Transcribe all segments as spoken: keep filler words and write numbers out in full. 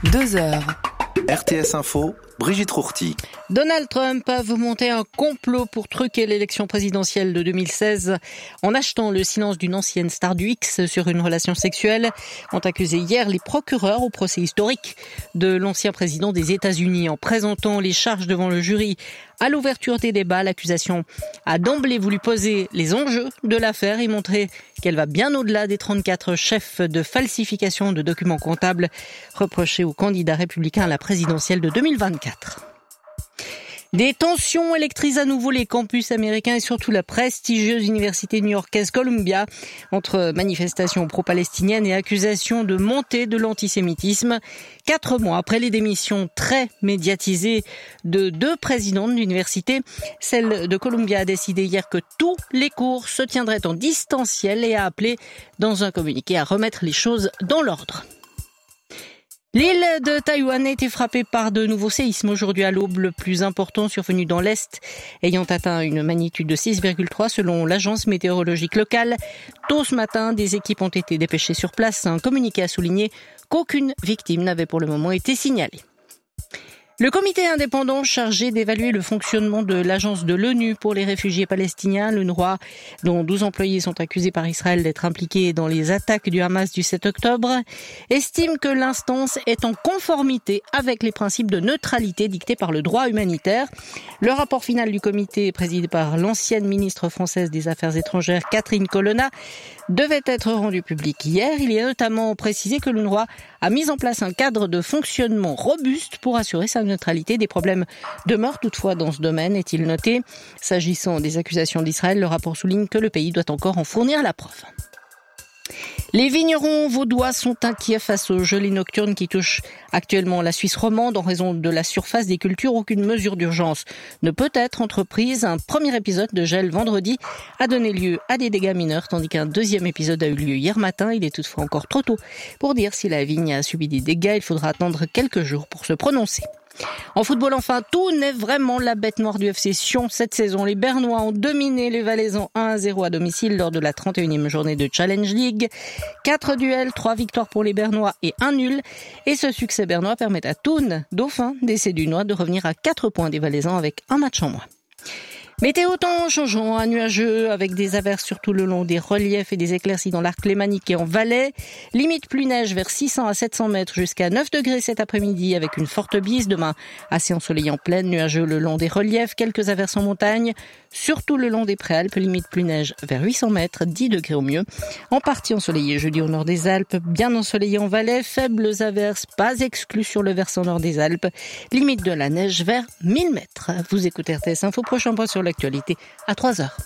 deux heures. R T S Info, Brigitte Rourty. Donald Trump a monté un complot pour truquer l'élection présidentielle de deux mille seize en achetant le silence d'une ancienne star du X sur une relation sexuelle. Ont accusé hier les procureurs au procès historique de l'ancien président des États-Unis. En présentant les charges devant le jury à l'ouverture des débats, l'accusation a d'emblée voulu poser les enjeux de l'affaire et montrer qu'elle va bien au-delà des trente-quatre chefs de falsification de documents comptables reprochés au candidat républicain à la présidentielle de deux mille vingt-quatre. Des tensions électrisent à nouveau les campus américains et surtout la prestigieuse université new-yorkaise Columbia entre manifestations pro-palestiniennes et accusations de montée de l'antisémitisme. Quatre mois après les démissions très médiatisées de deux présidents de l'université, celle de Columbia a décidé hier que tous les cours se tiendraient en distanciel et a appelé dans un communiqué à remettre les choses dans l'ordre. L'île de Taïwan a été frappée par de nouveaux séismes aujourd'hui à l'aube, le plus important survenu dans l'Est, ayant atteint une magnitude de six virgule trois selon l'agence météorologique locale. Tôt ce matin, des équipes ont été dépêchées sur place. Un communiqué a souligné qu'aucune victime n'avait pour le moment été signalée. Le comité indépendant chargé d'évaluer le fonctionnement de l'agence de l'ONU pour les réfugiés palestiniens, l'UNRWA, dont douze employés sont accusés par Israël d'être impliqués dans les attaques du Hamas du sept octobre, estime que l'instance est en conformité avec les principes de neutralité dictés par le droit humanitaire. Le rapport final du comité, présidé par l'ancienne ministre française des Affaires étrangères, Catherine Colonna, devait être rendu public hier. Il y a notamment précisé que l'UNRWA a mis en place un cadre de fonctionnement robuste pour assurer sa neutralité. Des problèmes demeurent toutefois dans ce domaine, est-il noté. S'agissant des accusations d'Israël, le rapport souligne que le pays doit encore en fournir la preuve. Les vignerons vaudois sont inquiets face aux gelées nocturnes qui touchent actuellement la Suisse romande. En raison de la surface des cultures, aucune mesure d'urgence ne peut être entreprise. Un premier épisode de gel vendredi a donné lieu à des dégâts mineurs, tandis qu'un deuxième épisode a eu lieu hier matin. Il est toutefois encore trop tôt pour dire si la vigne a subi des dégâts. Il faudra attendre quelques jours pour se prononcer. En football enfin, tout n'est vraiment la bête noire du F C Sion cette saison. Les Bernois ont dominé les Valaisans un à zéro à domicile lors de la trente et unième journée de Challenge League. Quatre duels, trois victoires pour les Bernois et un nul. Et ce succès bernois permet à Thun, dauphin des Cédunois, de revenir à quatre points des Valaisans avec un match en moins. Météo temps changeant à nuageux avec des averses sur tout le long des reliefs et des éclaircies dans l'arc lémanique et en Valais. Limite pluie-neige vers six cents à sept cents mètres jusqu'à neuf degrés cet après-midi avec une forte bise. Demain, assez ensoleillé en plaine, nuageux le long des reliefs, quelques averses en montagne, surtout le long des Préalpes. Limite pluie-neige vers huit cents mètres, dix degrés au mieux. En partie ensoleillé jeudi au nord des Alpes, bien ensoleillé en Valais, faibles averses, pas exclues sur le versant nord des Alpes. Limite de la neige vers mille mètres. Vous écoutez R T S Info, prochain point sur l'actualité à trois heures.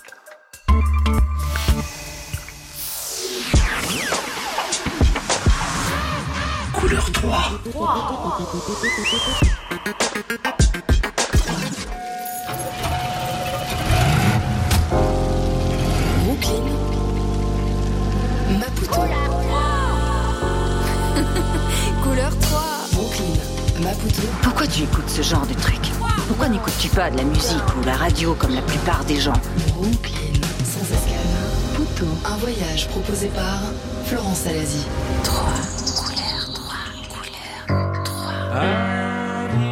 Couleur trois. Brooklyn, Maputo. Couleur trois. Brooklyn, Maputo. Pourquoi tu écoutes ce genre de truc ? Pourquoi n'écoutes-tu pas de la musique ou la radio comme la plupart des gens ? Brooklyn, sans escale. Puto. Un voyage proposé par Florence Salazie. Trois couleurs, trois couleurs, trois. I'm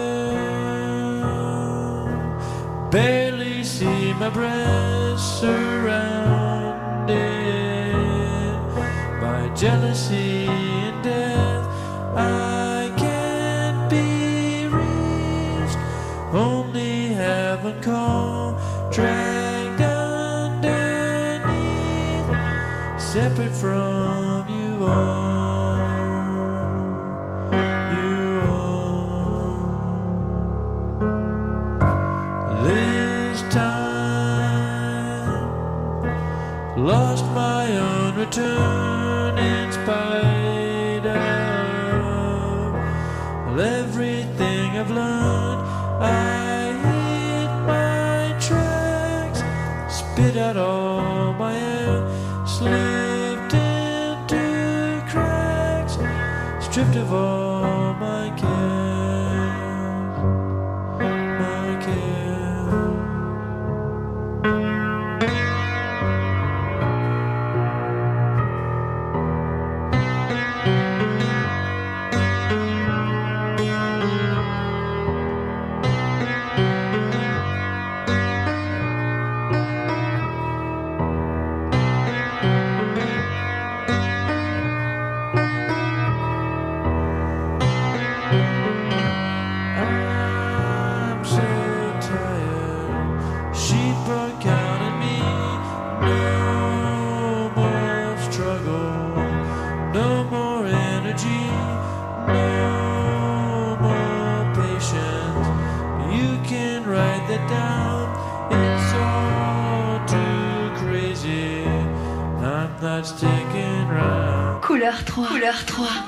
here, barely see my breath surrounded by jealousy and death. I can't be reached, only heaven call, dragged underneath, separate from you all. You all. This time, lost my own return in spite of everything I've learned. I hit my tracks, spit out all my air, slipped into cracks, stripped of all my cares, my cares. I'm so tired. Sheep are counting me. No more struggle. No more energy. No more patience. You can write that down. It's all too crazy. I'm not sticking around. Couleur trois. Couleur trois.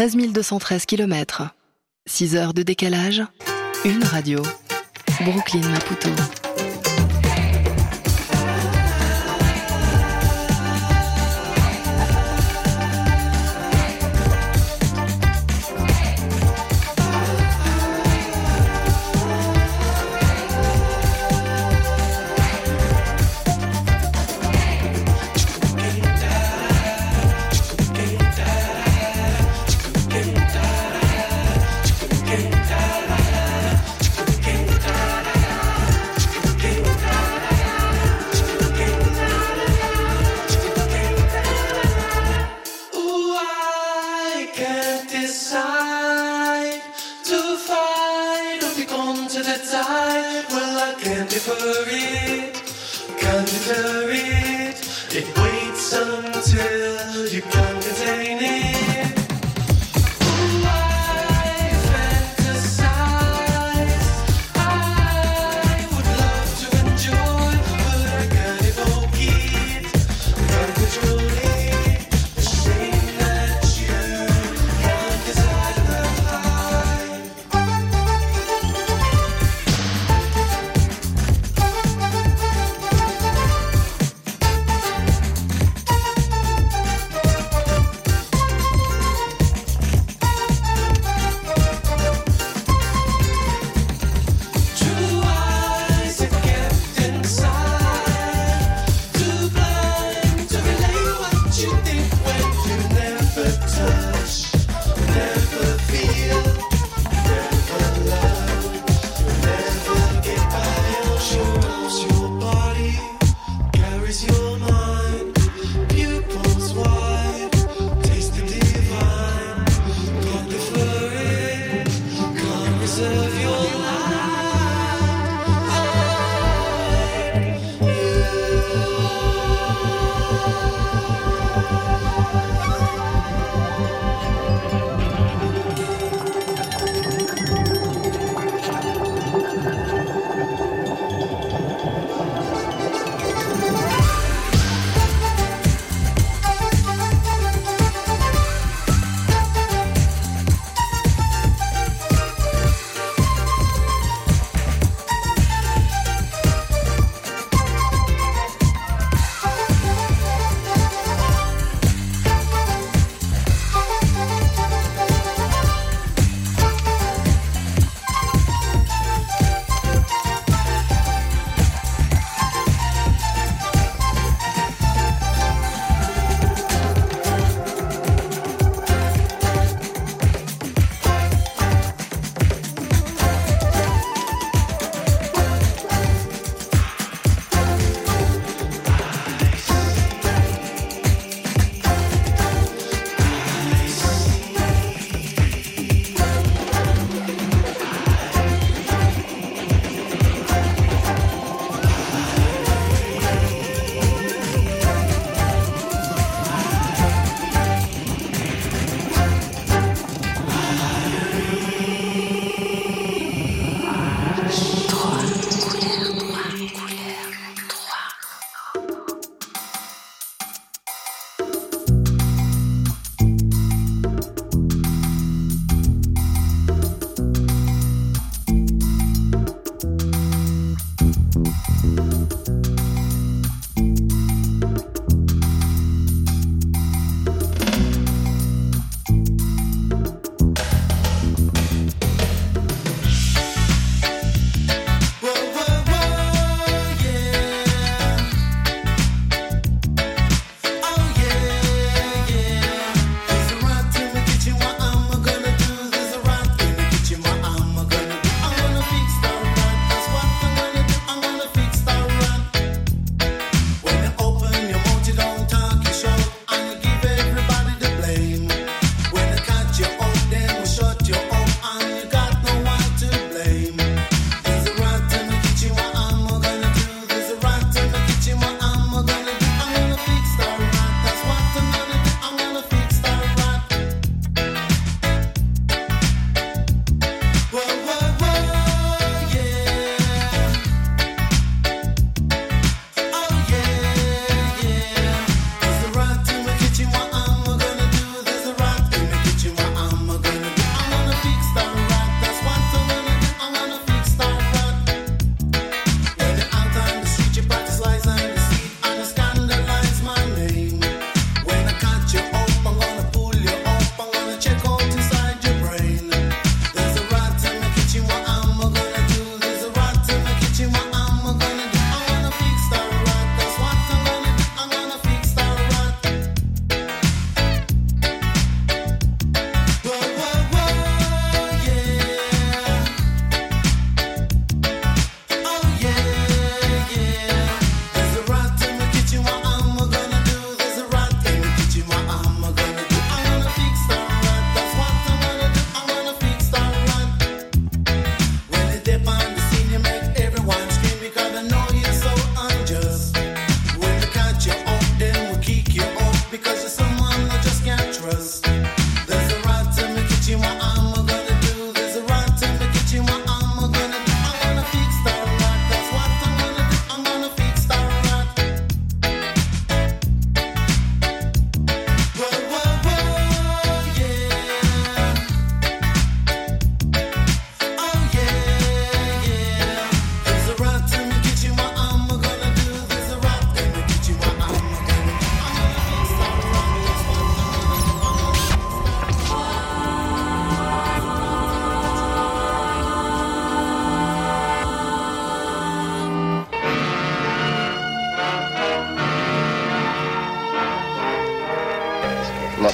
treize mille deux cent treize kilomètres. six heures de décalage. Une radio. Brooklyn Maputo.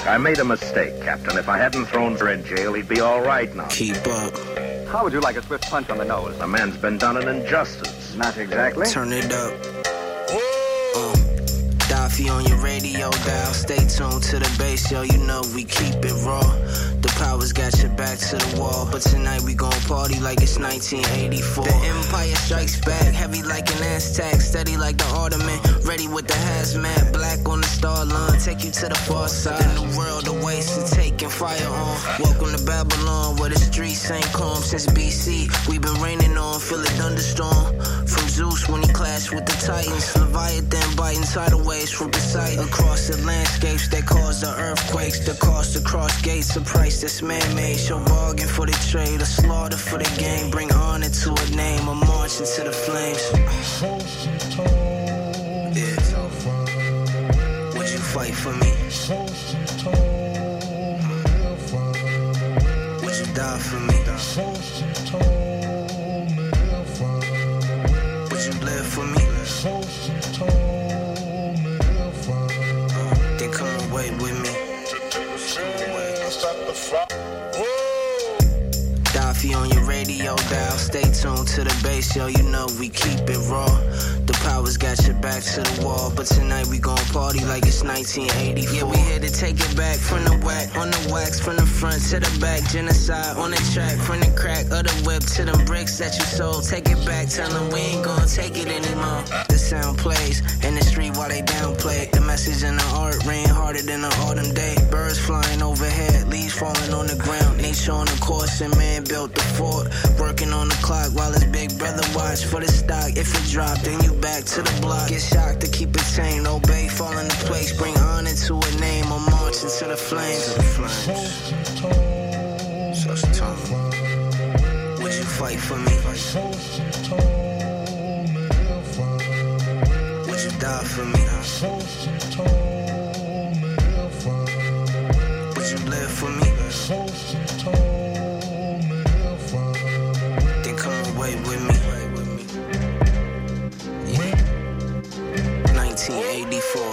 I made a mistake, Captain. If I hadn't thrown her in jail, he'd be all right now. Keep up. How would you like a swift punch on the nose? The man's been done an injustice. Not exactly. Turn it up. Uh, Daffy on your radio dial. Stay tuned to the bass, yo. You know we keep it raw. The powers got your back to the wall. But tonight we gon' party like it's nineteen eighty-four. The Empire Strikes Back. Heavy like an Aztec. Steady like the Ottoman. Ready with the hazmat. Black on the star line. Take you to the far side. The new world awaits and taking fire on. Welcome to Babylon, where the streets ain't calm since B C. We been raining on, feel a thunderstorm. From Zeus when he clashed with the Titans. Leviathan biting tidal waves from Poseidon. Across the landscapes that cause the earthquakes. The cost across gates, a price that's man-made. Show bargain for the trade, a slaughter for the game. Bring honor to a name, a march into the flames. Yeah. Would you fight for me? Would you die for me? Would you live for me? Uh, then come away with me. Daffy on your radio dial. Stay tuned to the bass, yo. You know we keep it raw. The powers got your back to the wall. But tonight we gon' party like it's nineteen eighty-four. Yeah, we here to take it back from the whack. On the wax, from the front to the back. Genocide on the track. From the crack of the whip to them bricks that you sold. Take it back, tell them we ain't gon' take it anymore. The sound plays in the street while they downplay. The message in the art rain harder than an autumn day. Birds flying overhead, leaves falling on the ground. Nature on the course and man built the fort. Working on the clock while his big brother watch for the stock. If it drop, then you back to the block. Get shocked to keep it tame. Obey, fall into place. Bring honor to a name. I'm marching to the flames. To the flames. Such time. Would you fight for me? Would you die for me? Would you live for me? Then come away with me. nineteen eighty-four.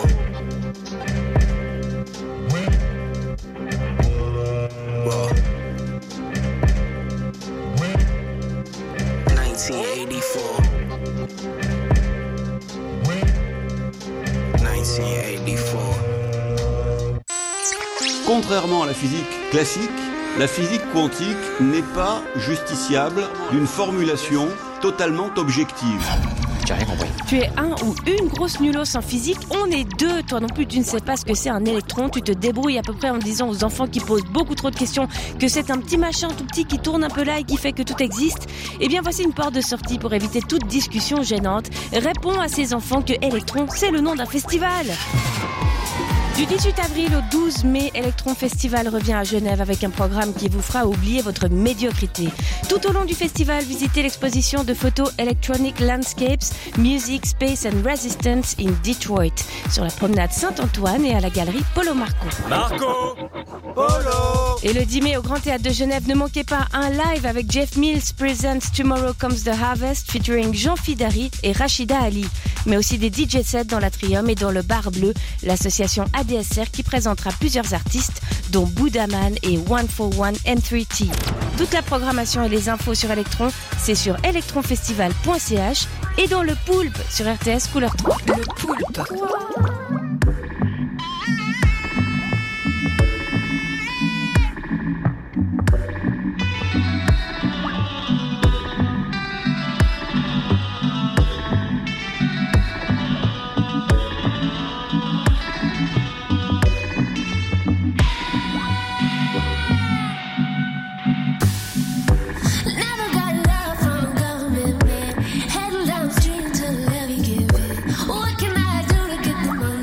Well, nineteen eighty-four. nineteen eighty-four. Contrairement à la physique classique, la physique quantique n'est pas justiciable d'une formulation totalement objective. Tu es un ou une grosse nulos en physique, on est deux. Toi non plus, tu ne sais pas ce que c'est un électron. Tu te débrouilles à peu près en disant aux enfants qui posent beaucoup trop de questions que c'est un petit machin tout petit qui tourne un peu là et qui fait que tout existe. Eh bien, voici une porte de sortie pour éviter toute discussion gênante. Réponds à ces enfants que Électron, c'est le nom d'un festival. Du dix-huit avril au douze mai, Electron Festival revient à Genève avec un programme qui vous fera oublier votre médiocrité. Tout au long du festival, visitez l'exposition de photos Electronic Landscapes, Music, Space and Resistance in Detroit, sur la promenade Saint-Antoine et à la galerie Polo Marco. Marco Polo. Et le dix mai au Grand Théâtre de Genève, ne manquez pas un live avec Jeff Mills presents Tomorrow Comes the Harvest featuring Jean Fidari et Rachida Ali. Mais aussi des D J sets dans l'Atrium et dans le Bar Bleu, l'association A D S R qui présentera plusieurs artistes dont Budaman et one four one M trois T. Toute la programmation et les infos sur Electron, c'est sur electronfestival point c h et dans le Poulpe sur R T S Couleur trois. Le Poulpe. What can I do to get the money?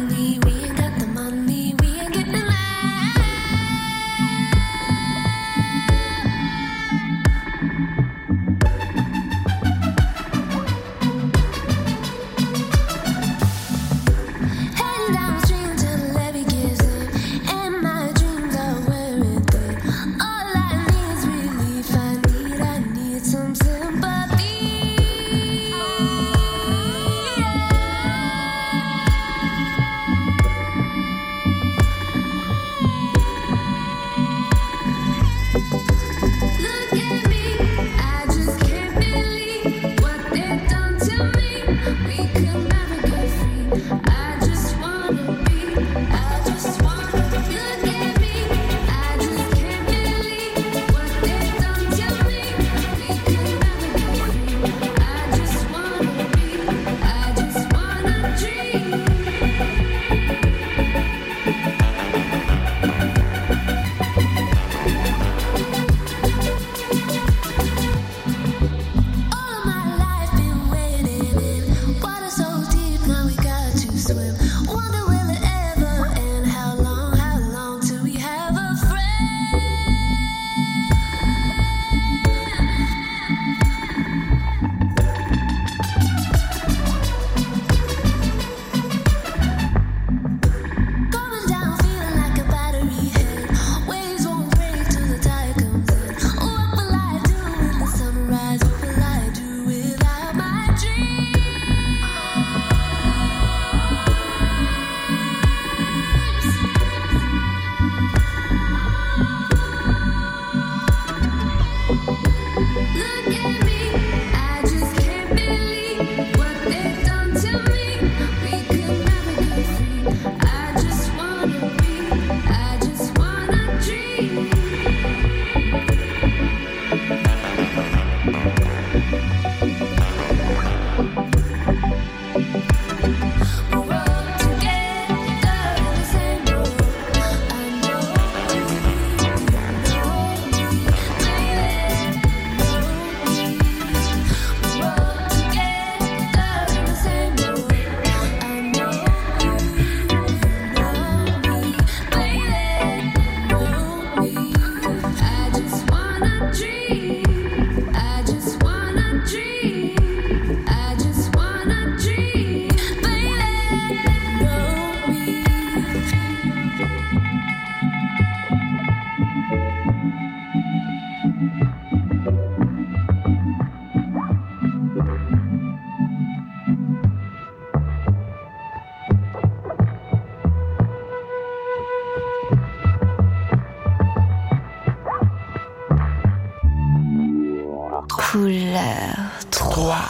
Couleur trois.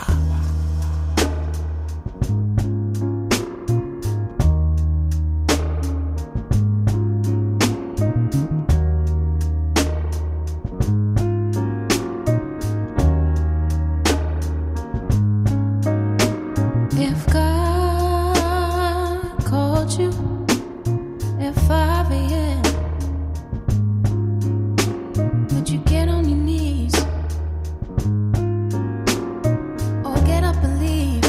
If God called you at five a.m., would you get on your knees or get up and leave?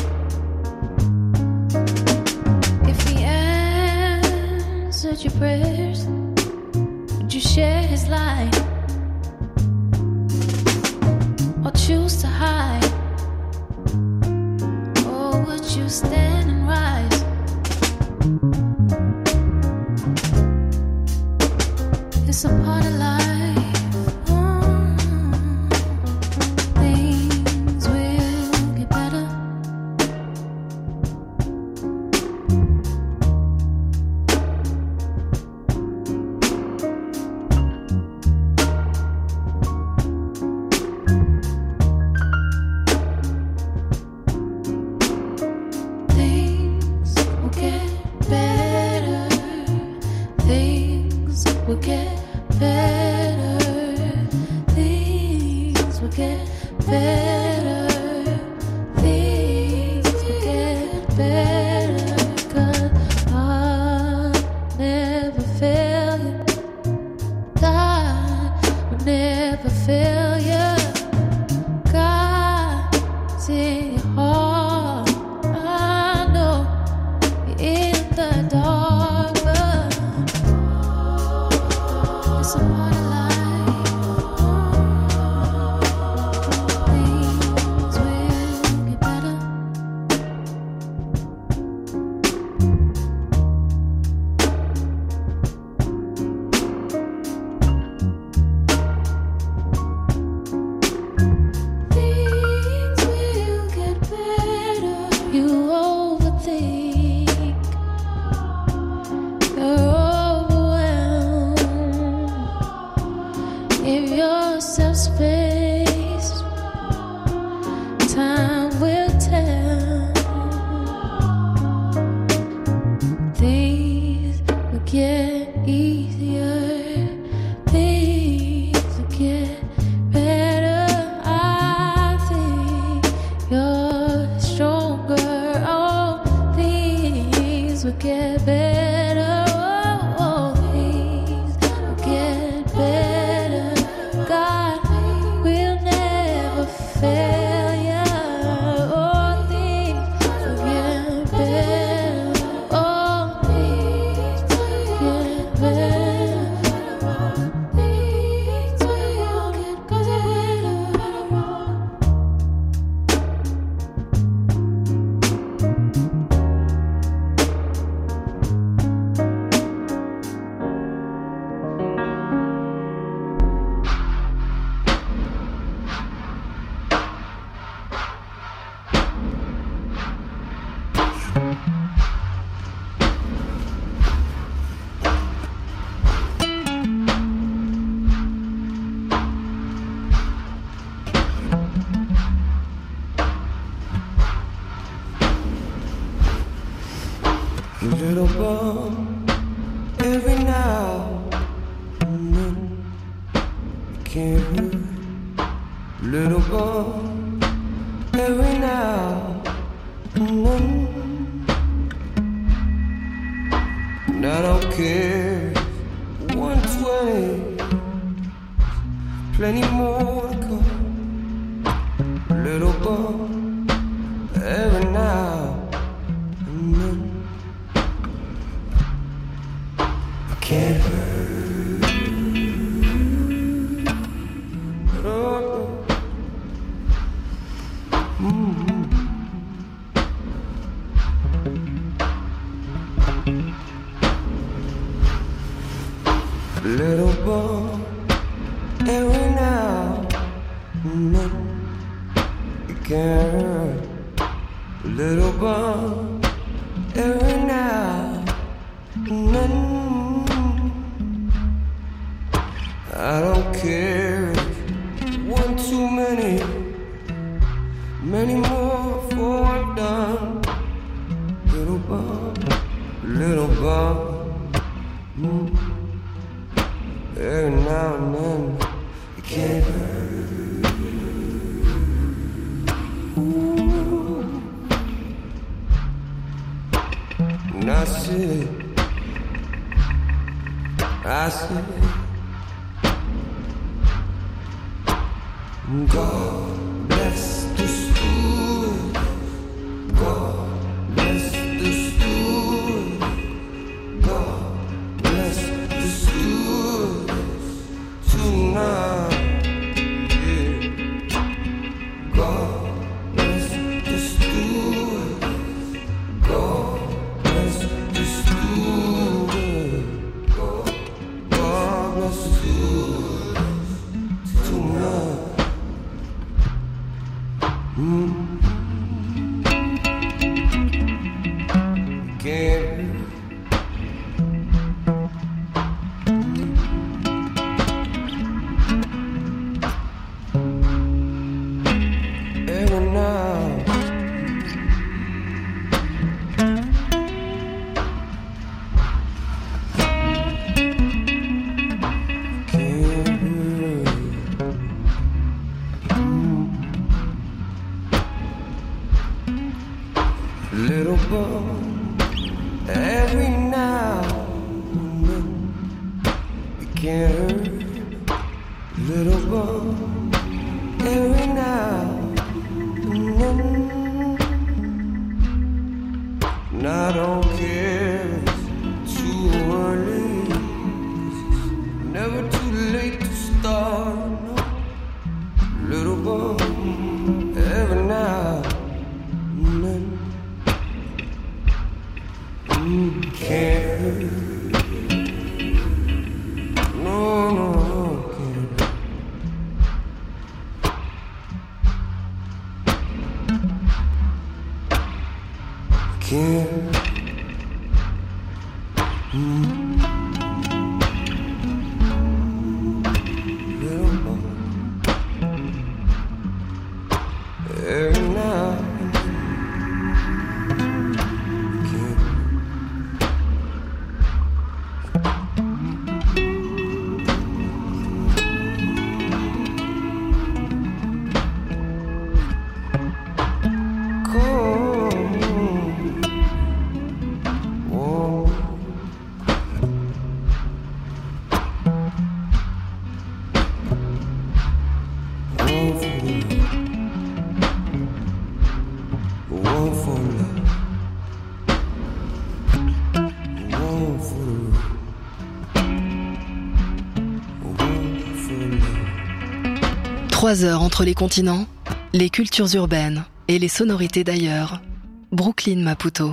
If He answered your prayers, would you share His light or choose to hide? You stand and rise. It's a part of life. Oh, things will get better. Will get better. Things will get better. Things will get better. 'Cause God never fail you. God will never fail you. God's in your heart. I know you're in the dark. It's a part of life. Things will get better. Things will get better. You overthink. You're Give yourself space, time will tell. Things will get easier, things will get better. I think you're stronger, oh, things will get better. Oh, oh, things will get better. God will never fail you. All things will get better. All things will get better. Things will get better. Little bump every now and then can't hurt. Little bump every now and then. And I don't care. one twenty, plenty more to come. Little bump every now and then. Can't hurt. Oh. Mm-hmm. Little bump every now and then. It can't hurt. Little bump every now and then. I don't care, one too many. many more before I'm done. Little bum, little bum. Mm. Every now and then it can't hurt. Ooh. And I said, I said, God bless the school. God bless the school. God bless the school tonight. Yeah. God bless the school. God bless the school. God bless the school tonight. Mm. Can't every now little bum, every now and then it can't hurt. Little bum, every now and then. And I don't care if it's too early. It's never too late to start. No. Little bum, every now and then. Can't hurt. No, no, no, can't hurt. Can't. Mm. Little boy, every now and then. Trois heures entre les continents, les cultures urbaines et les sonorités d'ailleurs. Brooklyn Maputo.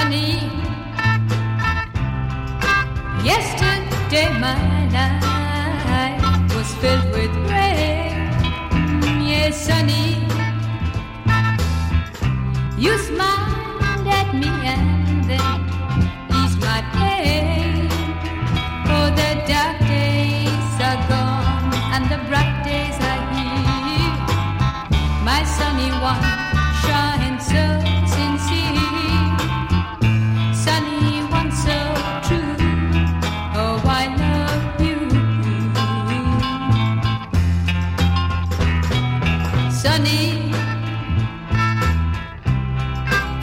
sunny. Yesterday my life was filled with rain. Yes, sunny. You smiled at me and then eased my pain. Oh, the dark days are gone and the bright days are here. My sunny one shines so sincere, sunny one so true. Oh, I love you, sunny.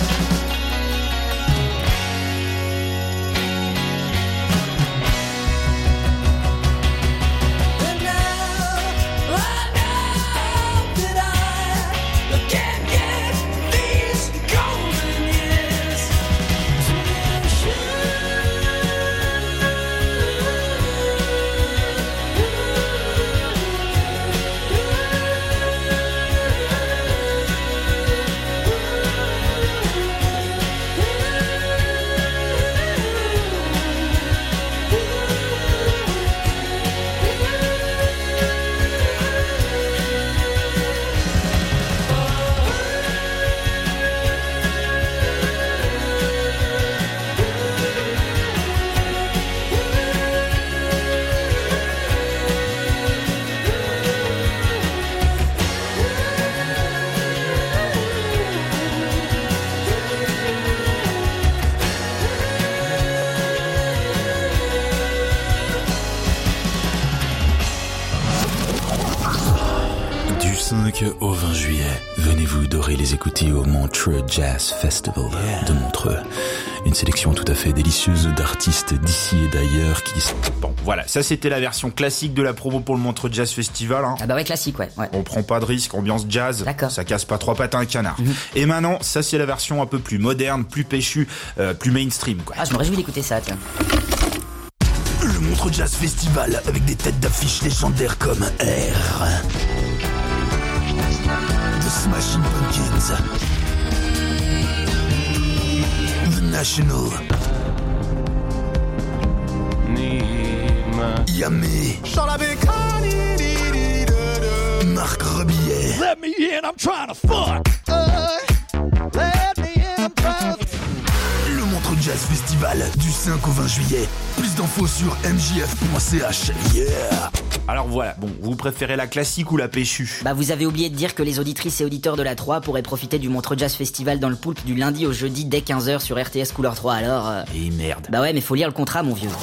cinq au vingt juillet, venez-vous dorer les écoutilles au Montreux Jazz Festival yeah. de Montreux. Une sélection tout à fait délicieuse d'artistes d'ici et d'ailleurs qui... Bon, voilà, ça c'était la version classique de la promo pour le Montreux Jazz Festival. Hein. Ah bah ouais, classique, ouais. ouais. On prend pas de risque, ambiance jazz, D'accord. ça casse pas trois pattes à un canard. Mm-hmm. Et maintenant, ça c'est la version un peu plus moderne, plus péchue, euh, plus mainstream, quoi. Ah, je me réjouis d'écouter ça, tiens. Le Montreux Jazz Festival avec des têtes d'affiches légendaires comme R, The Smashing Pumpkins, The National, Yamé, Marc Rebillet. Let me in, I'm trying to fuck. Uh, let me in, I'm trying to... Le Montreux Jazz Festival du cinq au vingt juillet. Plus d'infos sur m j f point c h. Yeah. Alors voilà, bon, vous préférez la classique ou la péchue? Bah vous avez oublié de dire que les auditrices et auditeurs de la trois pourraient profiter du Montreux Jazz Festival dans le Poulpe du lundi au jeudi dès quinze heures sur R T S Couleur trois, alors... Euh... Et merde. Bah ouais, mais faut lire le contrat, mon vieux.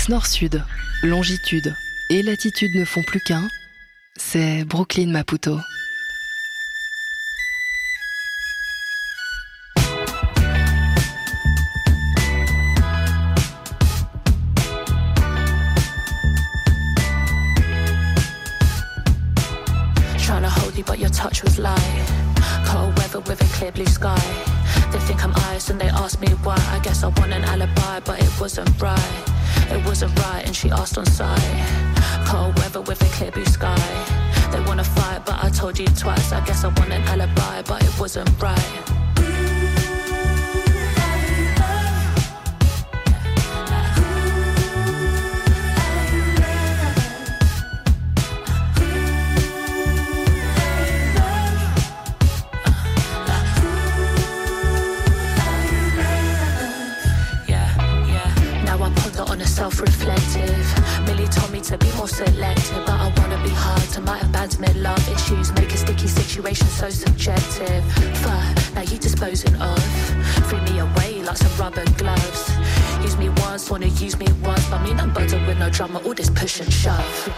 Quand nord-sud, longitude et latitude ne font plus qu'un, c'est Brooklyn Maputo. Trying to hold you but your touch was light. Cold weather with a clear blue sky. They think I'm ice and they ask me why. I guess I want an alibi but it wasn't right. It wasn't right and she asked on sight. Cold weather with a clear blue sky. They wanna fight but I told you twice. I guess I want an alibi but it wasn't right. Self-reflective. Millie told me to be more selective, but I wanna be hard to my abandonment. Love issues make a sticky situation so subjective. Fuck, now you disposing of. Free me away like some rubber gloves. Use me once, wanna use me once, but me not butter with no drama. All this push and shove.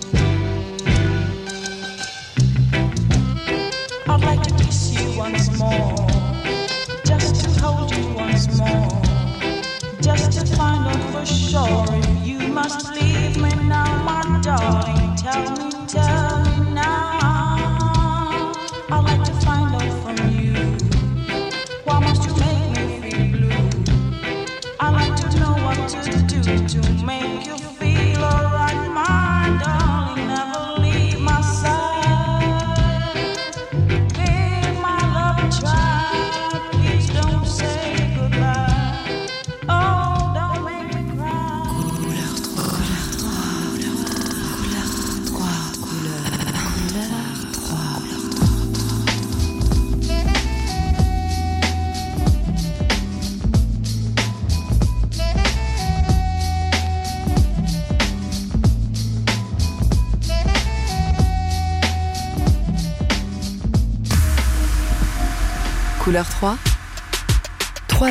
I'd like to kiss you once more. Couleur trois,